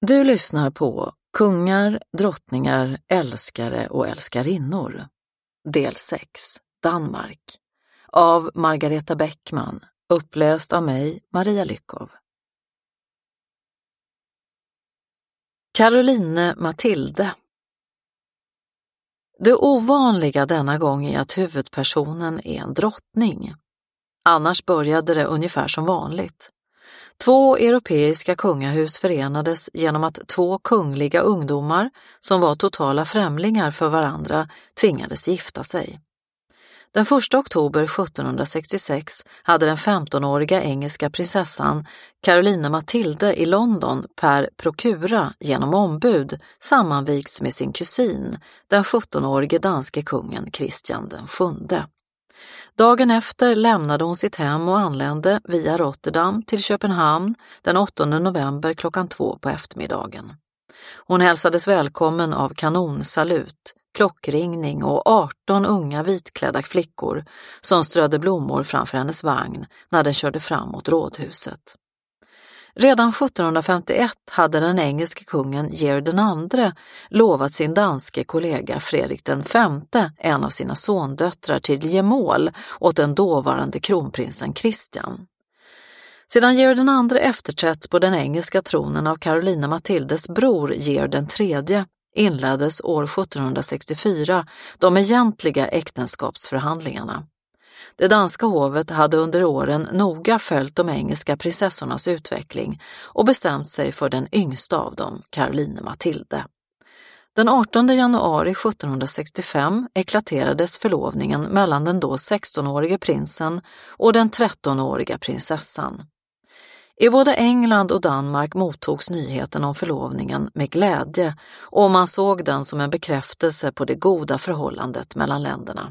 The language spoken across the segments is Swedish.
Du lyssnar på Kungar, drottningar, älskare och älskarinnor. Del 6, Danmark. Av Margareta Bäckman, uppläst av mig, Maria Lyckov. Caroline Mathilde. Det ovanliga denna gång är att huvudpersonen är en drottning. Annars började det ungefär som vanligt. 2 europeiska kungahus förenades genom att 2 kungliga ungdomar, som var totala främlingar för varandra, tvingades gifta sig. Den 1 oktober 1766 hade den 15-åriga engelska prinsessan Caroline Mathilde i London per prokura genom ombud sammanvikts med sin kusin, den 17-årige danske kungen Christian den 7. Dagen efter lämnade hon sitt hem och anlände via Rotterdam till Köpenhamn den 8 november klockan 2 på eftermiddagen. Hon hälsades välkommen av kanonsalut, klockringning och 18 unga vitklädda flickor som strödde blommor framför hennes vagn när den körde fram mot rådhuset. Redan 1751 hade den engelske kungen Georg II lovat sin danske kollega Fredrik V en av sina sondöttrar till gemål åt den dåvarande kronprinsen Christian. Sedan Georg II efterträtts på den engelska tronen av Caroline Mathildes bror Georg III inleddes år 1764 de egentliga äktenskapsförhandlingarna. Det danska hovet hade under åren noga följt de engelska prinsessornas utveckling och bestämt sig för den yngsta av dem, Caroline Mathilde. Den 18 januari 1765 eklaterades förlovningen mellan den då 16-årige prinsen och den 13-åriga prinsessan. I både England och Danmark mottogs nyheten om förlovningen med glädje och man såg den som en bekräftelse på det goda förhållandet mellan länderna.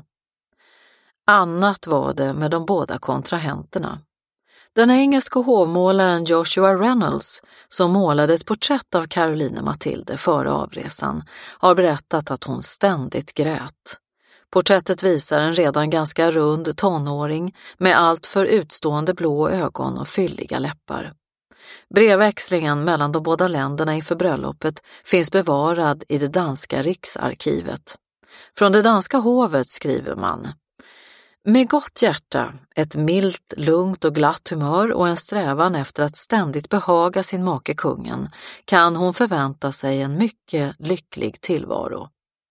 Annat var det med de båda kontrahenterna. Den engelska hovmålaren Joshua Reynolds, som målade ett porträtt av Caroline Mathilde före avresan, har berättat att hon ständigt grät. Porträttet visar en redan ganska rund tonåring med allt för utstående blå ögon och fylliga läppar. Brevväxlingen mellan de båda länderna inför bröllopet finns bevarad i det danska riksarkivet. Från det danska hovet skriver man: med gott hjärta, ett milt, lugnt och glatt humör och en strävan efter att ständigt behaga sin make kungen kan hon förvänta sig en mycket lycklig tillvaro.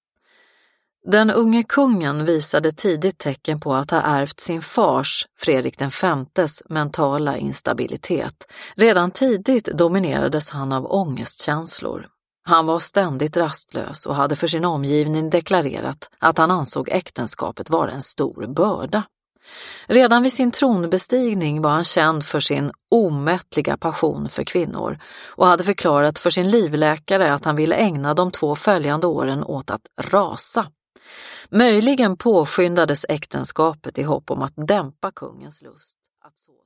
Den unge kungen visade tidigt tecken på att ha ärvt sin fars, Fredrik V:s, mentala instabilitet. Redan tidigt dominerades han av ångestkänslor. Han var ständigt rastlös och hade för sin omgivning deklarerat att han ansåg äktenskapet vara en stor börda. Redan vid sin tronbestigning var han känd för sin omättliga passion för kvinnor och hade förklarat för sin livläkare att han ville ägna de 2 följande åren åt att rasa. Möjligen påskyndades äktenskapet i hopp om att dämpa kungens lust att så.